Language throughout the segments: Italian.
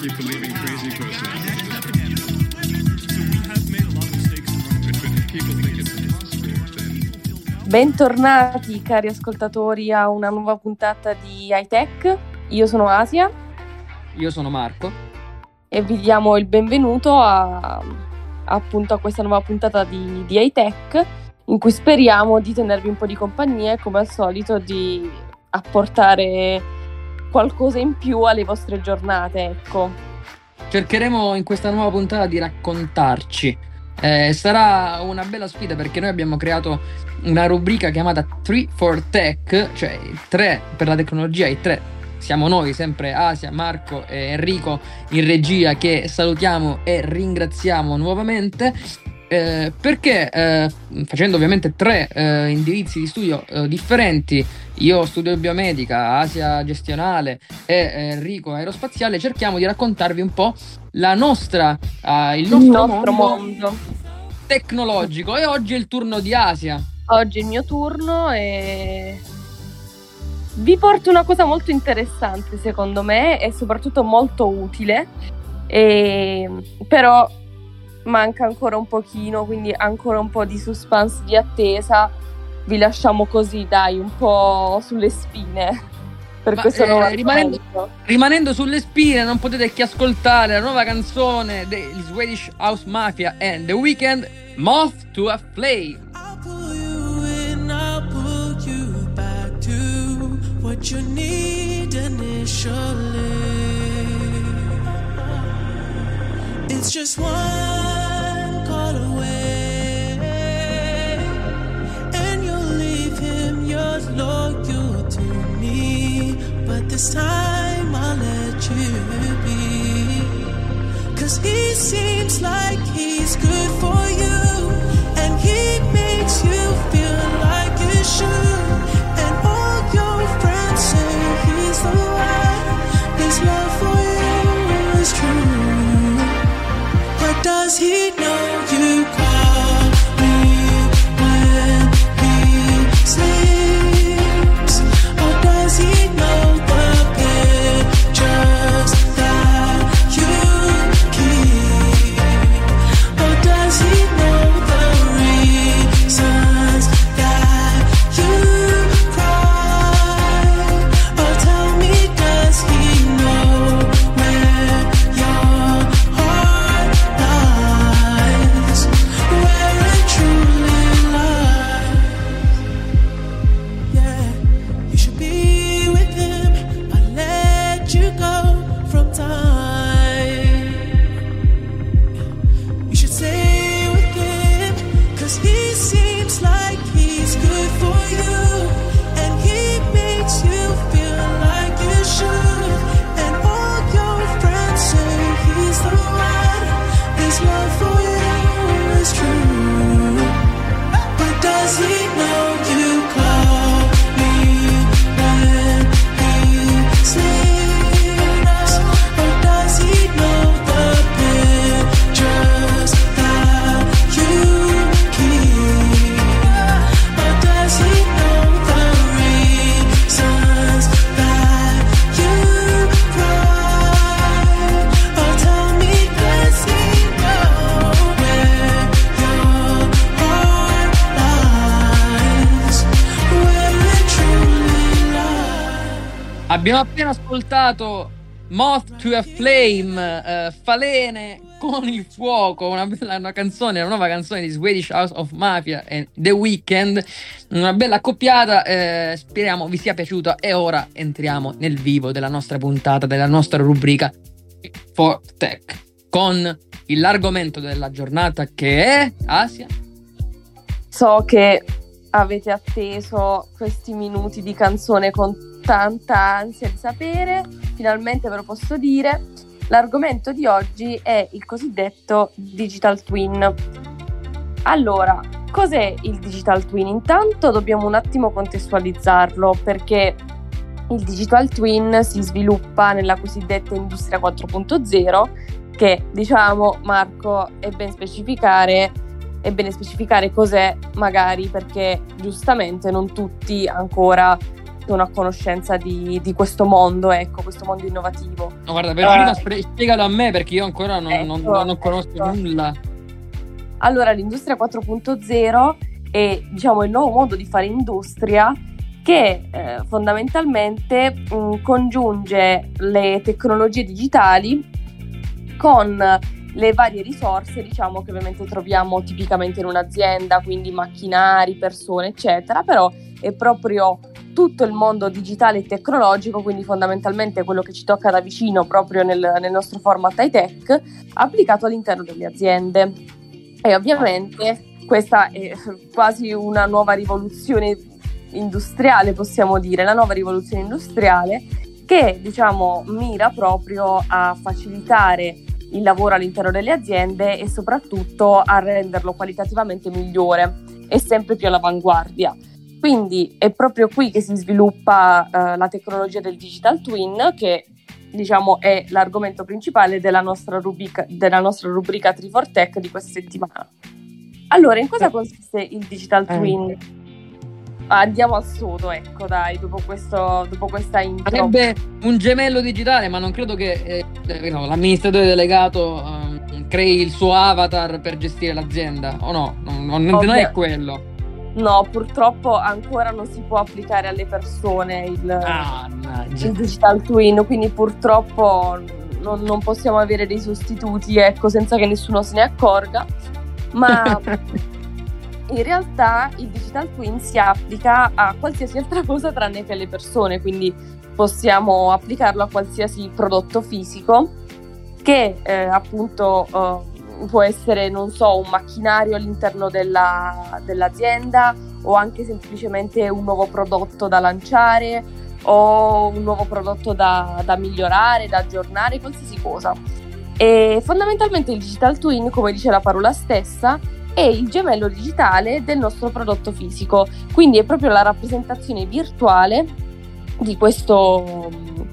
believing crazy person. Bentornati cari ascoltatori a una nuova puntata di iTech. Io sono Asia. Io sono Marco. E vi diamo il benvenuto appunto a questa nuova puntata di iTech, in cui speriamo di tenervi un po' di compagnia e come al solito di apportare qualcosa in più alle vostre giornate, ecco. Cercheremo in questa nuova puntata di raccontarci. Sarà una bella sfida perché noi abbiamo creato una rubrica chiamata 3 for Tech, cioè 3 per la tecnologia, i 3 siamo noi, sempre Asia, Marco e Enrico in regia, che salutiamo e ringraziamo nuovamente, perché facendo ovviamente 3 indirizzi di studio differenti, io studio biomedica, Asia gestionale e Enrico aerospaziale, cerchiamo di raccontarvi un po' il nostro mondo tecnologico. E oggi è il turno di Asia. Oggi è il mio turno e vi porto una cosa molto interessante secondo me e soprattutto molto utile, però manca ancora un pochino, quindi ancora un po' di suspense, di attesa. Vi lasciamo così, dai, un po' sulle spine per questo nuovo rimanendo sulle spine, non potete che ascoltare la nuova canzone degli Swedish House Mafia and The Weeknd, Moth to a Flame. I'll pull you in, I'll pull you back to what you need initially. It's just one call away, and you'll leave him, you're loyal to me, but this time I'll let you be, 'cause he seems like he's good for you, and he makes you feel like you should, and all your friends say he's the one, his love for you is true, but does he know you call me when he sleeps, or does he know the pictures that you keep, or does he know the reasons that you cry, or tell me, does he know where your heart lies, where it truly lies? Yeah, you should be with him, I let you go from time. You should stay with him, 'cause he seems like he's good for you, and he makes you feel like you should, and all your friends say he's the one, his love for you is true, but does he know you call me when he sleeps, or does he know the pictures that you keep, or does he know the reasons that you cry, or tell me, does he know where your heart lies, where it truly lies? Abbiamo appena ascoltato Moth to a Flame, falene con il fuoco, una canzone, una nuova canzone di Swedish House of Mafia e The Weeknd, una bella accoppiata, speriamo vi sia piaciuta. E ora entriamo nel vivo della nostra puntata, della nostra rubrica for Tech, con l'argomento della giornata che è Asia. So che avete atteso questi minuti di canzone con tanta ansia di sapere, finalmente ve lo posso dire. L'argomento di oggi è il cosiddetto Digital Twin. Allora, cos'è il Digital Twin? Intanto dobbiamo un attimo contestualizzarlo, perché il Digital Twin si sviluppa nella cosiddetta Industria 4.0, che, diciamo, Marco, è bene specificare cos'è, magari perché giustamente non tutti ancora una conoscenza di questo mondo, ecco, questo mondo innovativo. No, guarda, per prima spiegalo a me perché io ancora non conosco ecco. nulla. Allora, l'industria 4.0 è, diciamo, il nuovo modo di fare industria che fondamentalmente congiunge le tecnologie digitali con le varie risorse, diciamo, che ovviamente troviamo tipicamente in un'azienda, quindi macchinari, persone, eccetera, però è proprio tutto il mondo digitale e tecnologico, quindi fondamentalmente quello che ci tocca da vicino proprio nel nostro format high tech, applicato all'interno delle aziende. E ovviamente questa è quasi una nuova rivoluzione industriale, possiamo dire, la nuova rivoluzione industriale che, diciamo, mira proprio a facilitare il lavoro all'interno delle aziende e soprattutto a renderlo qualitativamente migliore e sempre più all'avanguardia. Quindi è proprio qui che si sviluppa la tecnologia del digital twin, che, diciamo, è l'argomento principale della nostra rubrica 3for Tech di questa settimana. Allora, in cosa consiste il digital twin? Andiamo al sodo, ecco, dai, dopo questa intro. Sarebbe un gemello digitale, ma non credo che l'amministratore delegato crei il suo avatar per gestire l'azienda, o no? Non è quello. No, purtroppo ancora non si può applicare alle persone il digital twin, quindi purtroppo non possiamo avere dei sostituti, ecco, senza che nessuno se ne accorga, ma in realtà il digital twin si applica a qualsiasi altra cosa tranne che alle persone, quindi possiamo applicarlo a qualsiasi prodotto fisico che appunto può essere, non so, un macchinario all'interno dell'azienda o anche semplicemente un nuovo prodotto da lanciare o un nuovo prodotto da migliorare, da aggiornare, qualsiasi cosa. E fondamentalmente il digital twin, come dice la parola stessa, è il gemello digitale del nostro prodotto fisico, quindi è proprio la rappresentazione virtuale di questo,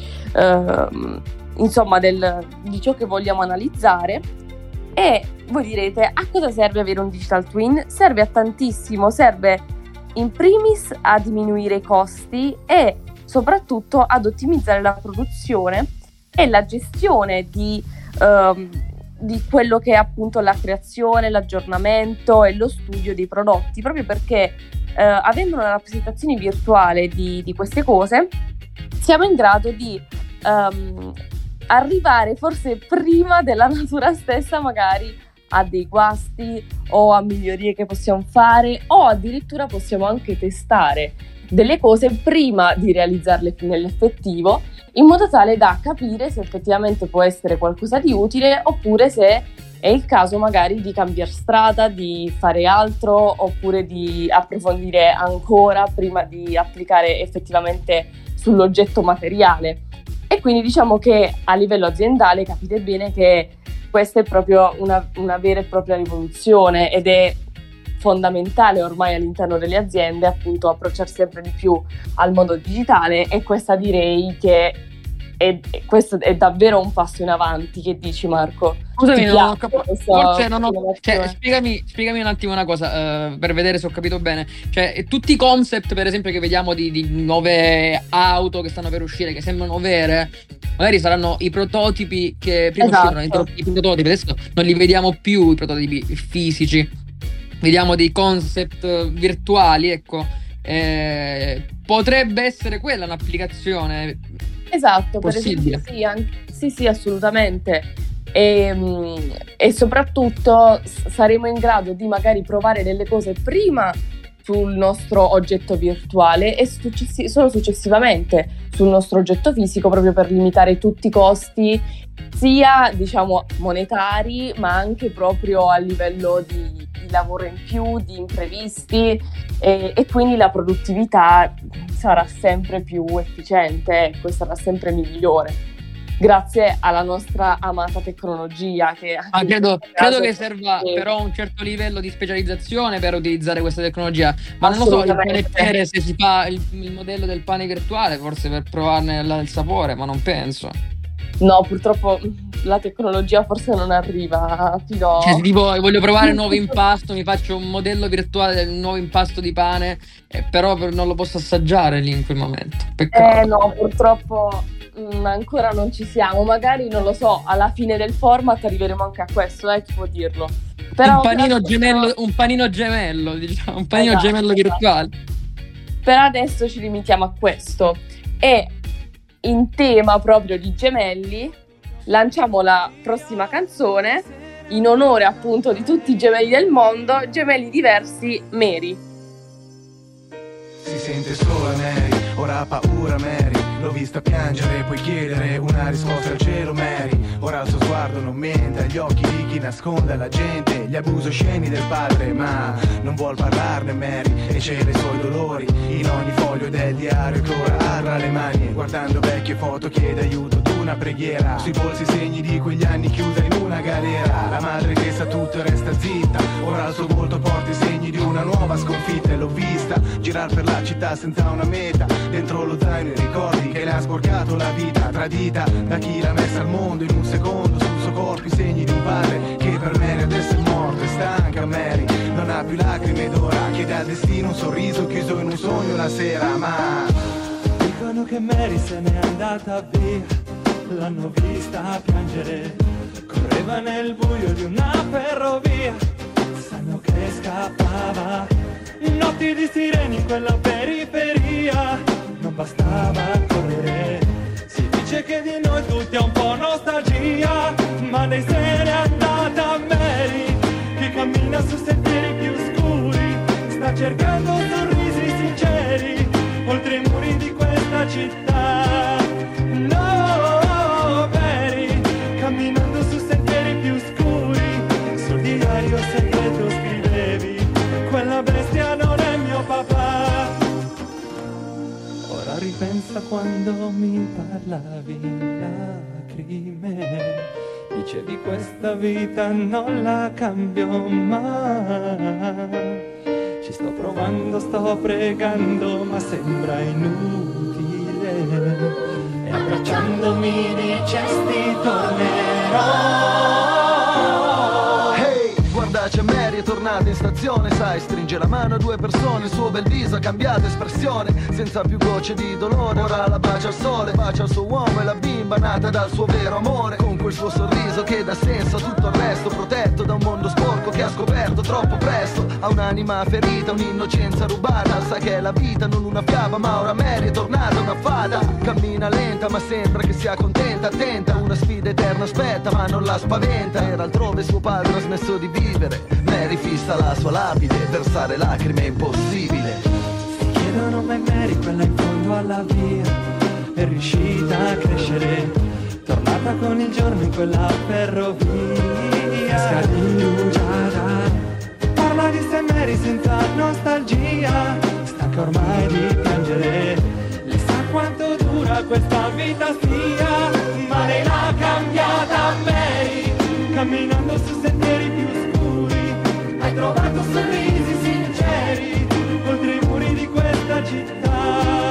insomma, di ciò che vogliamo analizzare. E voi direte, a cosa serve avere un digital twin? Serve a tantissimo, serve in primis a diminuire i costi e soprattutto ad ottimizzare la produzione e la gestione di quello che è appunto la creazione, l'aggiornamento e lo studio dei prodotti, proprio perché avendo una rappresentazione virtuale di queste cose siamo in grado di arrivare forse prima della natura stessa magari a dei guasti o a migliorie che possiamo fare, o addirittura possiamo anche testare delle cose prima di realizzarle nell'effettivo, in modo tale da capire se effettivamente può essere qualcosa di utile oppure se è il caso magari di cambiare strada, di fare altro oppure di approfondire ancora prima di applicare effettivamente sull'oggetto materiale. E quindi diciamo che a livello aziendale capite bene che questa è proprio una vera e propria rivoluzione ed è fondamentale ormai all'interno delle aziende appunto approcciarsi sempre di più al mondo digitale, e questa direi che questo è davvero un passo in avanti. Che dici, Marco? Scusami, forse non ho, cioè, spiegami un attimo una cosa per vedere se ho capito bene. Cioè, tutti i concept, per esempio, che vediamo di nuove auto che stanno per uscire, che sembrano vere, magari saranno i prototipi che prima uscivano, i prototipi, adesso non li vediamo più, i prototipi fisici, vediamo dei concept virtuali, ecco. Potrebbe essere quella un'applicazione. Esatto, possibile. Per esempio, sì, assolutamente. E soprattutto saremo in grado di magari provare delle cose prima sul nostro oggetto virtuale e solo successivamente sul nostro oggetto fisico, proprio per limitare tutti i costi, sia diciamo monetari, ma anche proprio a livello di lavoro in più, di imprevisti, e quindi la produttività sarà sempre più efficiente, ecco, sarà sempre migliore grazie alla nostra amata tecnologia. Credo che serva però un certo livello di specializzazione per utilizzare questa tecnologia, ma non lo so, il pane, se si fa il modello del pane virtuale, forse per provarne il sapore, ma non penso. No, purtroppo la tecnologia forse non arriva fino Cioè, se tipo voglio provare un nuovo impasto, mi faccio un modello virtuale del nuovo impasto di pane, però non lo posso assaggiare lì in quel momento. Peccato. no, purtroppo ancora non ci siamo. Magari, non lo so, alla fine del format arriveremo anche a questo, chi può dirlo. Però un panino gemello, diciamo, un panino Esatto, gemello virtuale. Per adesso ci limitiamo a questo. E in tema proprio di gemelli, lanciamo la prossima canzone in onore appunto di tutti i gemelli del mondo, gemelli diversi, Mary. Si sente sola Mary, ora ha paura Mary. L'ho vista piangere, puoi chiedere una risposta al cielo Mary. Ora il suo sguardo non mente, agli occhi di chi nasconde alla gente gli abusi osceni del padre. Ma non vuol parlarne Mary e cela i suoi dolori in ogni foglio del diario che ora ha tra le mani. E guardando vecchie foto chiede aiuto d'una preghiera, sui polsi segni di quegli anni chiusa in una galera. La madre che sa tutto e resta zitta, ora il suo volto porta i segni di una nuova sconfitta. E l'ho vista girar per la città senza una meta, dentro lo zaino i ricordi che le ha sporcato la vita, tradita da chi l'ha messa al mondo in un secondo. Sul suo corpo i segni di un padre che per Mary adesso è morto. È stanca Mary, non ha più lacrime ed ora chiede al destino un sorriso chiuso in un sogno la sera. Ma dicono che Mary se n'è andata via, l'hanno vista piangere, correva nel buio di una ferrovia, sanno che scappava in notti di sirene in quella periferia. Non bastava correre, si dice che di noi tutti è un po' nostalgia, ma lei se n'è andata Mary, che cammina su sentieri più scuri, sta cercando sorrisi sinceri oltre i muri di questa città. No, Mary, camminando su sentieri più scuri, sul diario segreto scrivevi: quella bestia non è mio papà. Ora ripensa quando mi parlavi in lacrime, dicevi questa vita non la cambio mai. Ci sto provando, sto pregando, ma sembra inutile. E abbracciandomi dicesti tornerò. guarda c'è Mary, è tornata in stazione, sai, stringe la mano a due persone, il suo bel viso ha cambiato espressione, senza più gocce di dolore, ora la bacia al sole, bacia il suo uomo e la bimba nata dal suo vero amore, con quel suo sorriso che dà senso a tutto il resto, protetto da un mondo sporco che ha scoperto troppo presto, ha un'anima ferita, un'innocenza rubata, sa che è la vita, non una fiaba, ma ora Mary è tornata una fata, cammina lenta ma sembra che sia contenta, attenta, una sfida eterna aspetta ma non la spaventa, era altrove suo padre ha smesso di vivere, Mary fissa la sua lapide, versare lacrime è impossibile. Si chiedono mai Mary, quella in fondo alla via, è riuscita a crescere, tornata con il giorno in quella ferrovia, scadugiata, parla di sé Mary senza nostalgia, stanca ormai di piangere, lei sa quanto dura questa vita sia, ma lei l'ha cambiata Mary, camminando su sentieri più scuri, hai trovato sorrisi sinceri, oltre i muri di questa città.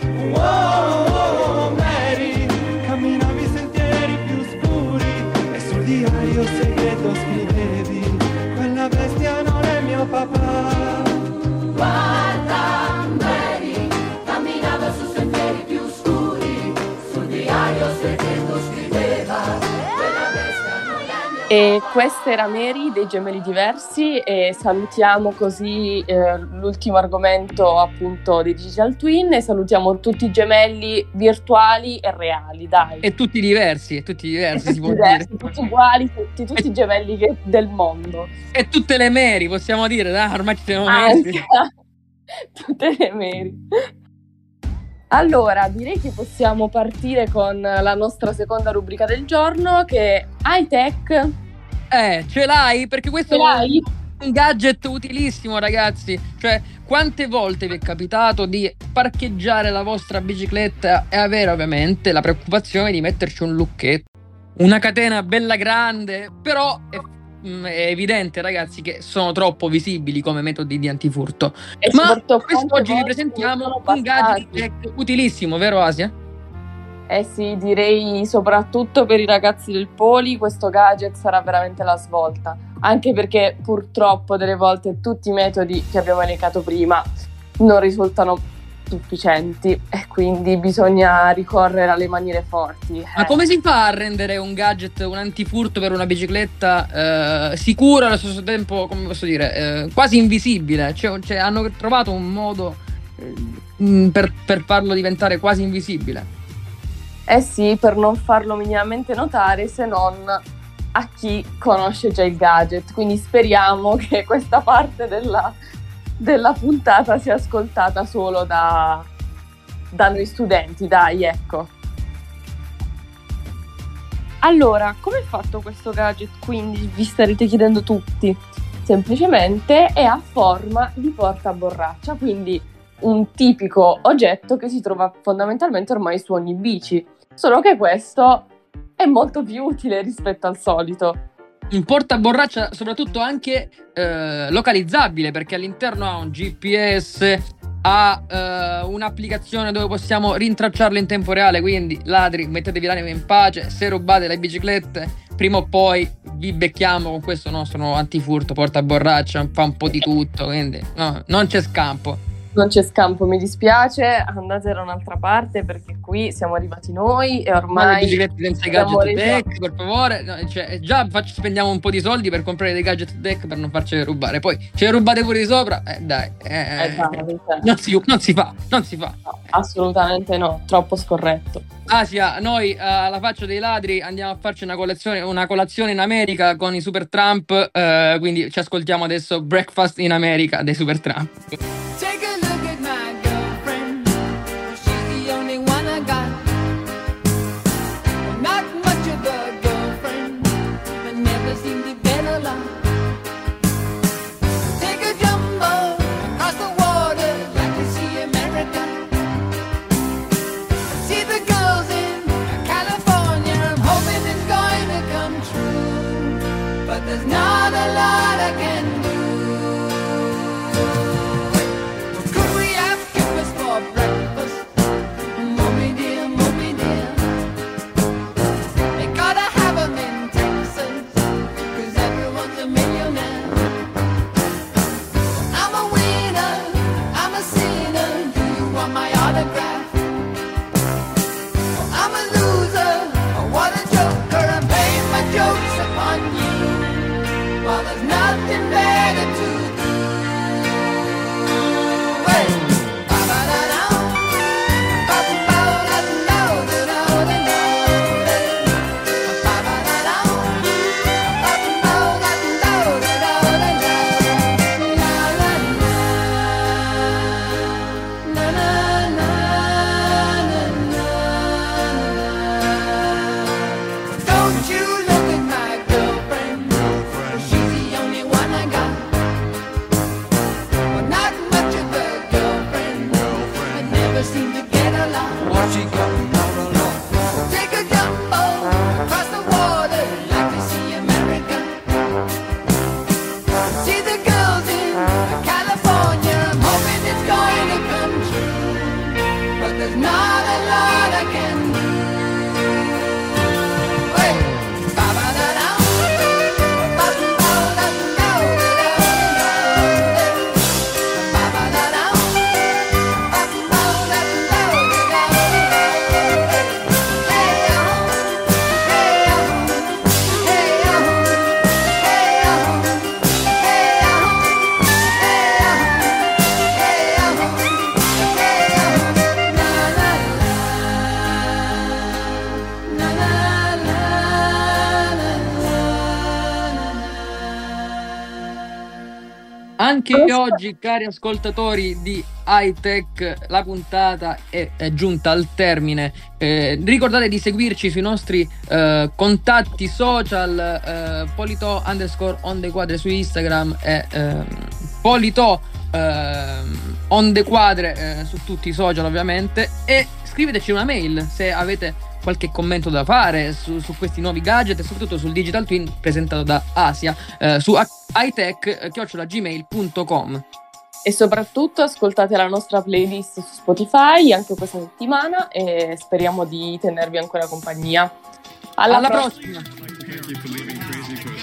Oh, Mary, camminavi sentieri più scuri, e sul diario segreto scrivevi, quella bestia non è mio papà. Guarda, Mary, camminava su sentieri più scuri, sul diario segreto scriveva, quella bestia non è mio papà. E questa era Mary dei Gemelli Diversi e salutiamo così l'ultimo argomento appunto dei Digital Twin e salutiamo tutti i gemelli virtuali e reali, dai. E tutti diversi si può Diversi, dire. tutti uguali, tutti i gemelli del mondo. E tutte le Mary, possiamo dire, dai, ormai ci siamo Anche messi. tutte le Mary. Allora, direi che possiamo partire con la nostra seconda rubrica del giorno che è High Tech. Ce l'hai? Perché questo Ce l'hai? è un gadget utilissimo, ragazzi. Cioè, quante volte vi è capitato di parcheggiare la vostra bicicletta e avere ovviamente la preoccupazione di metterci un lucchetto, una catena bella grande, però è evidente, ragazzi, che sono troppo visibili come metodi di antifurto. E Ma soprattutto quest'oggi vi quante volte presentiamo sono un gadget passati. utilissimo, vero Asia? Eh sì, direi soprattutto per i ragazzi del Poli questo gadget sarà veramente la svolta, anche perché purtroppo delle volte tutti i metodi che abbiamo elencato prima non risultano sufficienti e quindi bisogna ricorrere alle maniere forti. Ma come si fa a rendere un gadget, un antifurto per una bicicletta sicuro e allo stesso tempo, come posso dire, quasi invisibile? Cioè, hanno trovato un modo per farlo diventare quasi invisibile. Eh sì, per non farlo minimamente notare se non a chi conosce già il gadget, quindi speriamo che questa parte della puntata sia ascoltata solo da noi studenti, dai, ecco. Allora, come è fatto questo gadget? Quindi vi starete chiedendo tutti. Semplicemente è a forma di portaborraccia, quindi un tipico oggetto che si trova fondamentalmente ormai su ogni bici. Solo che questo è molto più utile rispetto al solito. Un portaborraccia soprattutto anche localizzabile, perché all'interno ha un GPS, ha un'applicazione dove possiamo rintracciarlo in tempo reale, quindi ladri, mettetevi l'anima in pace, se rubate le biciclette prima o poi vi becchiamo con questo nostro antifurto portaborraccia, fa un po' di tutto, quindi no, non c'è scampo. Non c'è scampo, mi dispiace, andate da un'altra parte perché qui siamo arrivati noi e ormai... Ma le biciclette senza gadget tech, per favore, no, cioè, già spendiamo un po' di soldi per comprare dei gadget tech per non farcele rubare, poi ce le rubate pure di sopra, dai, non si fa. No, assolutamente no, troppo scorretto. Asia, noi alla faccia dei ladri andiamo a farci una colazione in America con i Super Trump, quindi ci ascoltiamo adesso Breakfast in America dei Super Trump. Take a look at my girlfriend. She's the only one I got. Well, not much of a girlfriend, but never seem to get along. Take a jumbo across the water, like to see America. See the girls in California. I'm hoping it's going to come true, but there's not a lot I can do. Anche oggi, cari ascoltatori di Hightech, la puntata è giunta al termine. Ricordate di seguirci sui nostri contatti social, Polito _ on the quadre su Instagram e Polito on the quadre su tutti i social ovviamente, e scriveteci una mail se avete qualche commento da fare su questi nuovi gadget e soprattutto sul Digital Twin presentato da Asia su hightech@gmail.com. E soprattutto ascoltate la nostra playlist su Spotify anche questa settimana e speriamo di tenervi ancora compagnia. Alla prossima! prossima.